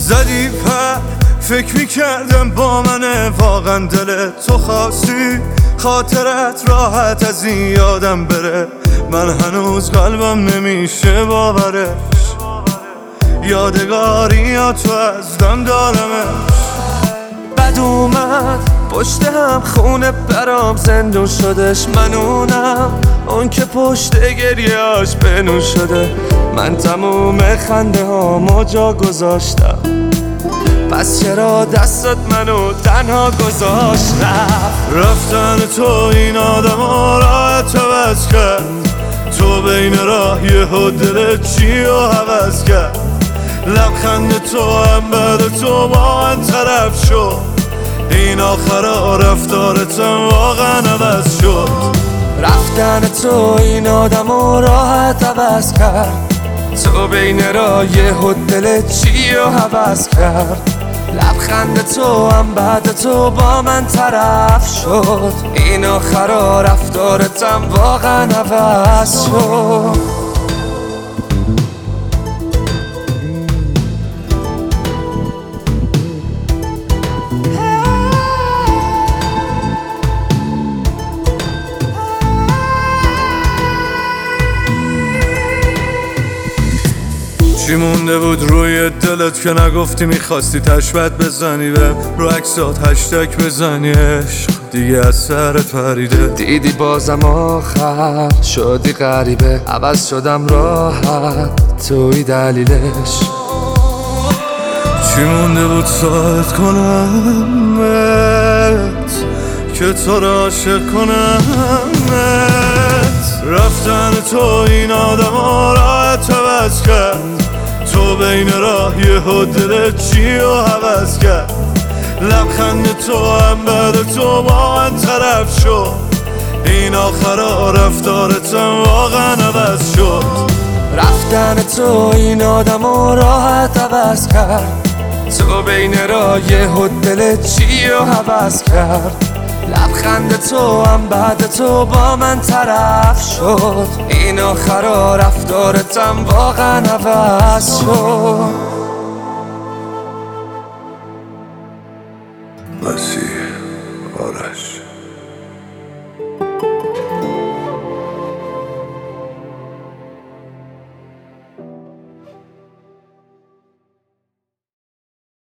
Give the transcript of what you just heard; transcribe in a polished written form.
زدی پر فکر میکردم با منه واقعا دل تو خواستی خاطرت راحت از این یادم بره من هنوز قلبم نمیشه باورش یادگاری یا تو از دم دارمش بد اومد پشت هم خونه برام زندون شدش منونم اون که پشت گریهاش بنون شده من تموم خنده هامو جا گذاشتم پس چرا دستت منو تنها گذاشت رفتن تو این آدم ها راحت عوض کرد تو بین راه یهو دلت چی رو عوض کرد لبخند تو هم بعد تو با من طرف شد این آخرا رفتارتم واقعا عوض شد رفتن تو این آدم ها راحت عوض کرد تو بین راه یهو دلت چی رو عوض کرد لبخند تو هم بعد تو با من طرف شد این آخرا رفتارتم واقعا عوض شد چی مونده بود روی دلت که نگفتی میخواستی تشبت بزنی و رو عکسات هشتگ بزنی عشق دیگه از سرت پریده دیدی بازم آخر شدی غریبه عوض شدم راحت توی دلیلش چی مونده بود ساعت کنمت که تو را عاشق کنمت رفتن تو این آدم ها راحت عوض کرد تو بین راه یهو دلت چی رو عوض کرد لبخند تو هم بعد تو با من طرف شد این آخرا رفتارتم واقعا عوض شد رفتن تو این آدم ها راحت عوض کرد تو بین راه یهو دلت چی رو عوض کرد لبخند تو هم بعد تو با من طرف شد این آخرا رفتارتم واقعا عوض شد مسیح